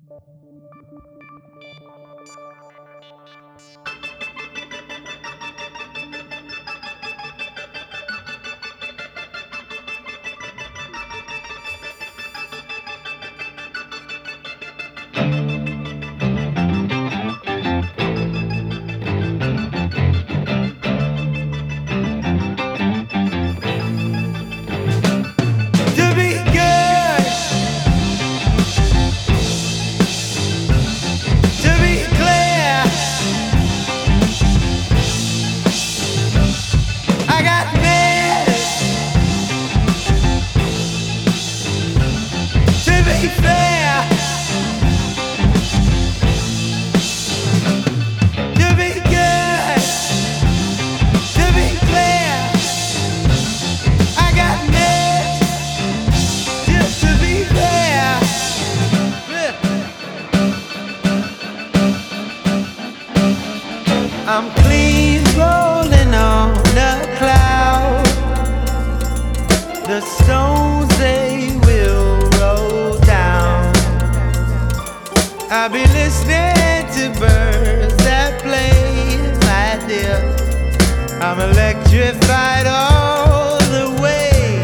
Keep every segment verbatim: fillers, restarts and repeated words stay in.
I'm clean rolling on the cloud. The stones, they will roll down. I'll be listening to birds that play, my dear. I'm electrified all the way.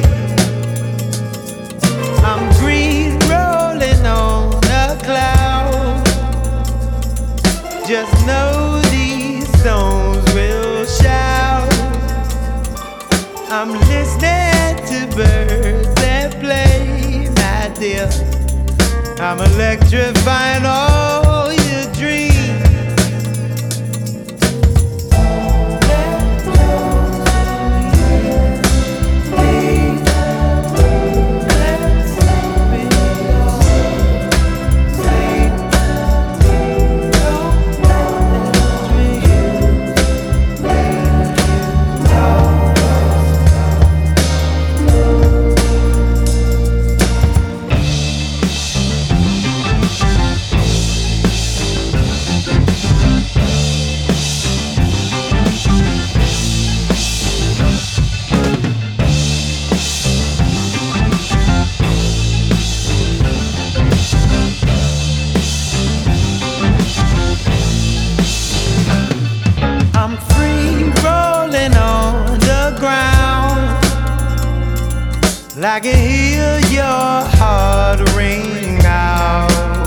I'm green rolling on the cloud. Just know these stones will shout. I'm listening to birds that play, my dear. I'm electrifying all your dreams. I'm free rolling on the ground. I can hear your heart ring out.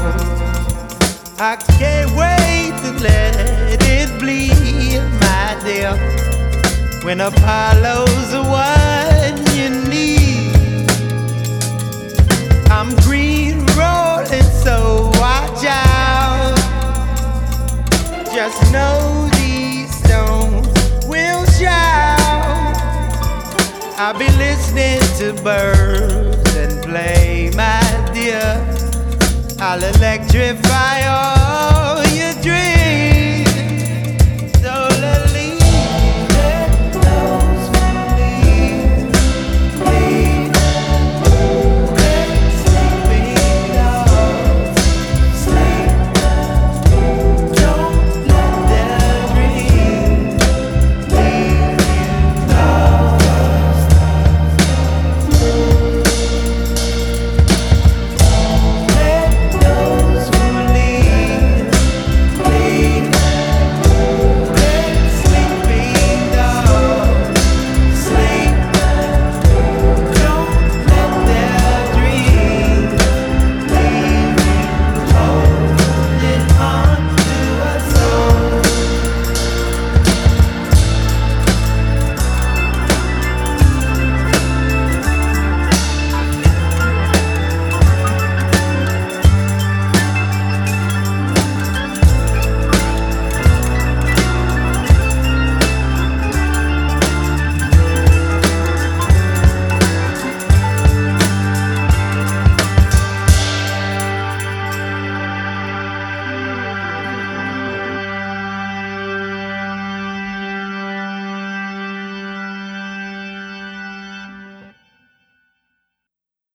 I can't wait to let it bleed, my dear. When Apollo's the one you need. I'm green rolling, so watch out. Just know these stones will shout. I'll be listening to birds and play, my dear. I'll electrify all